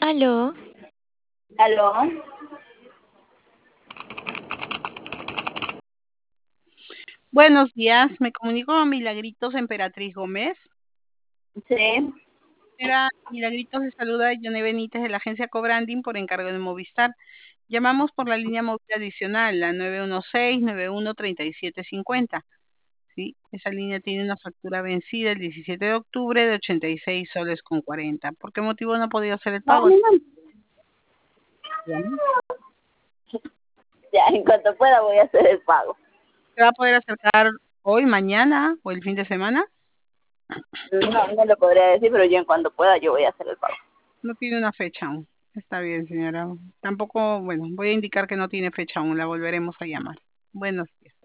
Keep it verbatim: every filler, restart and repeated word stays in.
Aló, Aló, Buenos días, me comunico con Milagritos Emperatriz Gómez. sí. Era Milagritos, de saluda Johnny Benítez de la agencia Cobranding por encargo de Movistar. Llamamos por la línea móvil adicional, la nueve uno seis, nueve uno tres siete cinco cero. ¿Sí? Esa línea tiene una factura vencida el diecisiete de octubre de ochenta y seis soles con cuarenta. ¿Por qué motivo no ha podido hacer el No, pago? no, no. Dígame. Ya, en cuanto pueda voy a hacer el pago. ¿Se va a poder acercar hoy, mañana o el fin de semana? No, no lo podría decir, pero yo en cuanto pueda yo voy a hacer el pago. No tiene una fecha aún. Está bien, señora. Tampoco, bueno, voy a indicar que no tiene fecha aún. La volveremos a llamar. Buenos días.